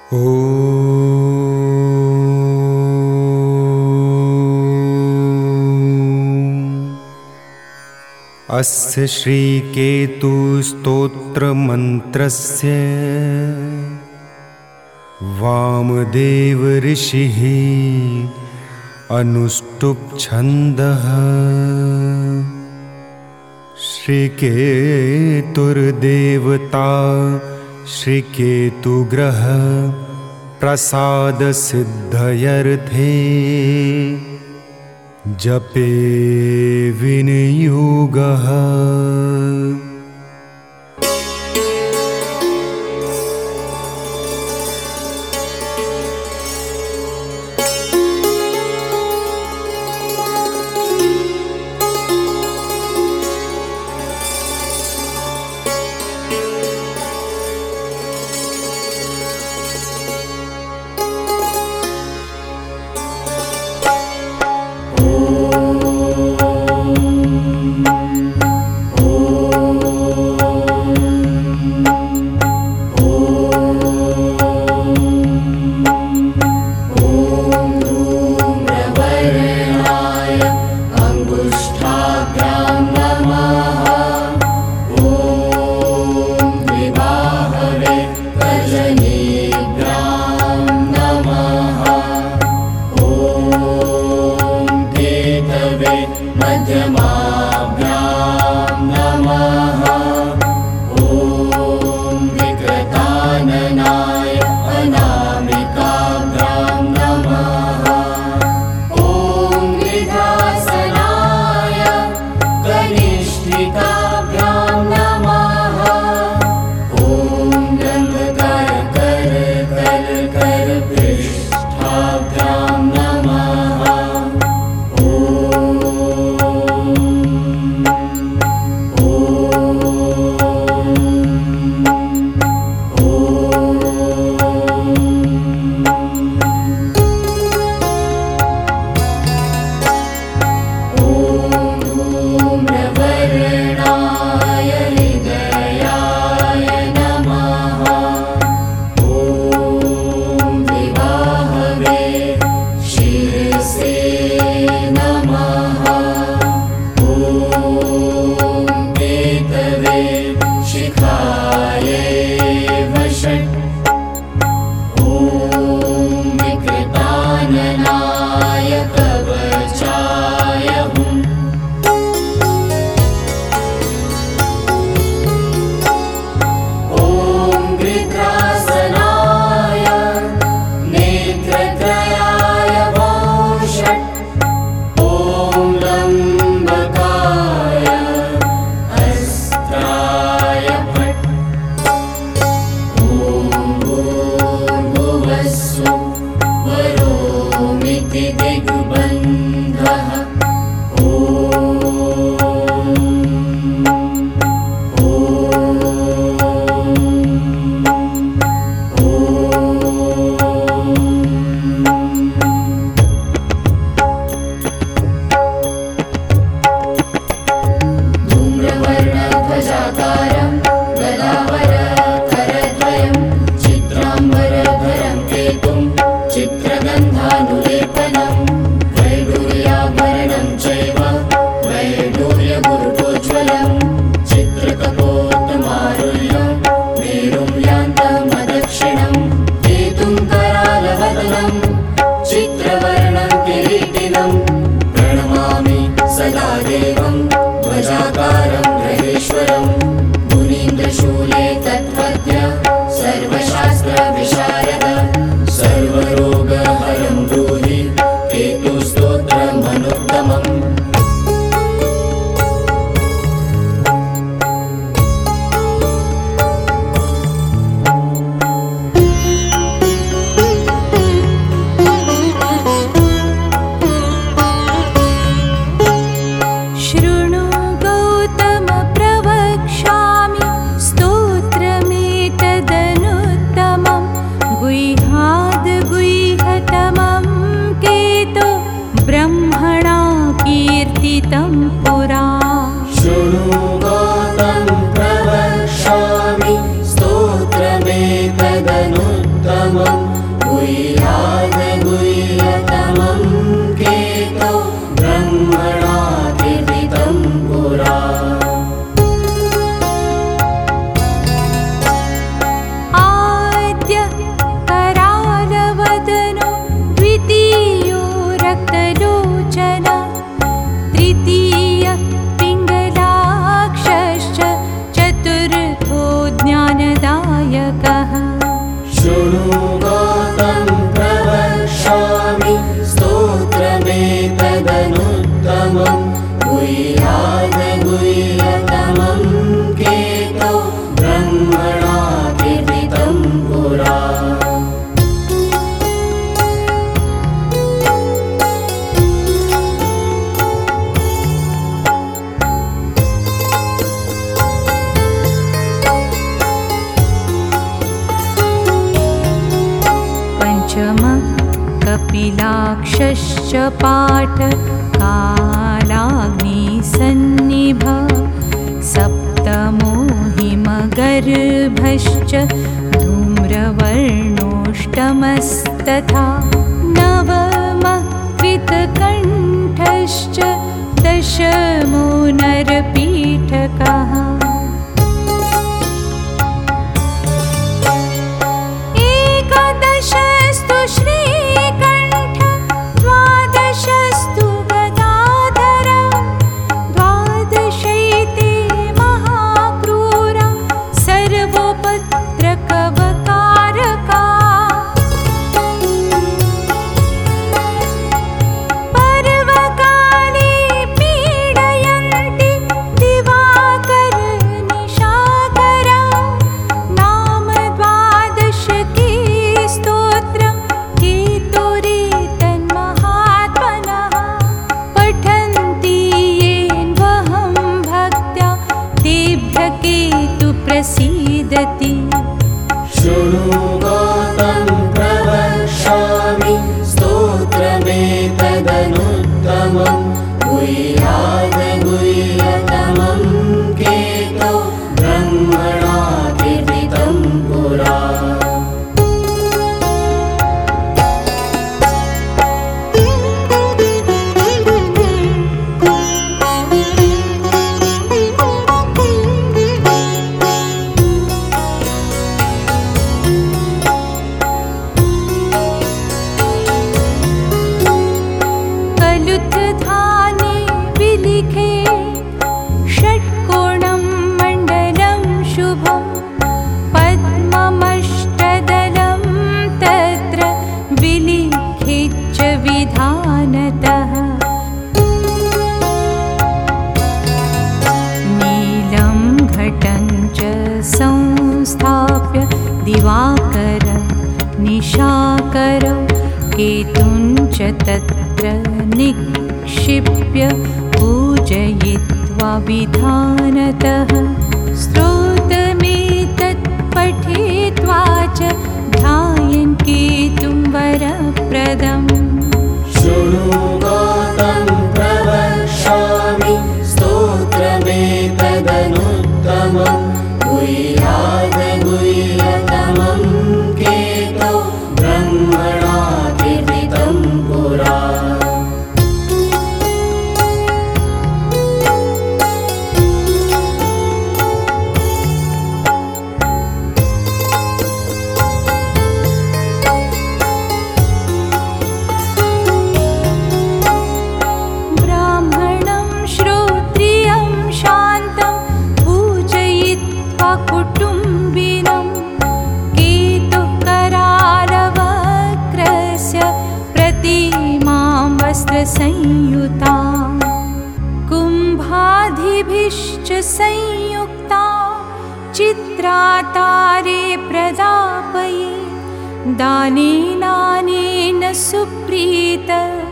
अस्य श्रीकेतुस्तोत्रमन्त्रस्य वामदेव ऋषिः अनुष्टुप् छन्दः। श्रीकेतुर्देवता श्रीकेतुग्रह प्रसादसिद्धयर्थे जपे विनियोगः। धूम्रवर्णाय रुद्राक्षश्च पाठकालाग्निसन्निभ सप्तमो हिमगर्भश्च धूम्रवर्णोष्टमस्तथा नवमः कृतकण्ठश्च दशमो नरपीठकः एकादशस्तु श्रीकण्ठ द्वादशस्तु गदाधर द्वादशैते महाक्रूरा सर्वोपद्रवकारका पर्वकाले पीडयन्ति दिवाकर निशाकर नाम द्वादशके स्तोत्रं केतुरेतन्महात्मनः पठन्ति येन्वहं भक्त्या तेभ्यः केतु प्रसीदति शृणु गातं प्रवक्ष्यामि स्तोत्रमेतदनुत्तमं गुह्याद्गुह्यतमं केतो ब्रह्मणा कीर्तितं पुरा कलुत्थाने विलिखे षट्कोणं मण्डलं शुभं पद्ममष्टदलं तत्र विलिखे च विधानतः नीलं घटं च संस्थाप्य दिवाकर निशाकर केतुं च तत्र निक्षिप्य पूजयित्वा विधानतः स्तोत्रमेतत् पठित्वा च ध्यायन् केतुं वरप्रदम् शृणु गातं प्रवक्ष्यामि स्तोत्रमेतदनुत्तमं गुह्याद्गुह्यतमं केतो ब्रह्मणा कीर्तितं पुरा ब्राह्मणं श्रोत्रियं शान्तं पूजयित्वा कुटुम्बिनं केतुः करालवक्रस्य प्रतिमां वस्त्रसंयुतां कुम्भादिभिश्च संयुक्ता चित्रातारे प्रदापये दानेनानेन सुप्रीत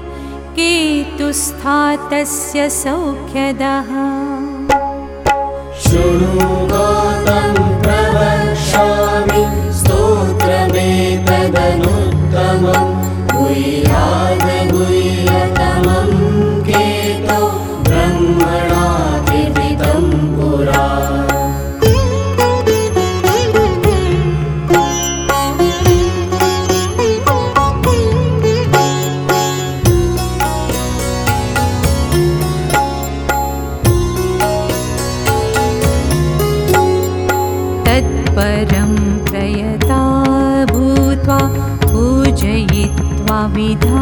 केतुस्थातस्य सौख्यदः शृणु गातं प्रवक्ष्यामि स्तोत्रमेतदनुत्तमं गुह्याद्गुह्यतमं केतो ब्रह्मणा कीर्तितं पुरा तत्परं प्रयता भूत्वा पूजयित्वा विधानतः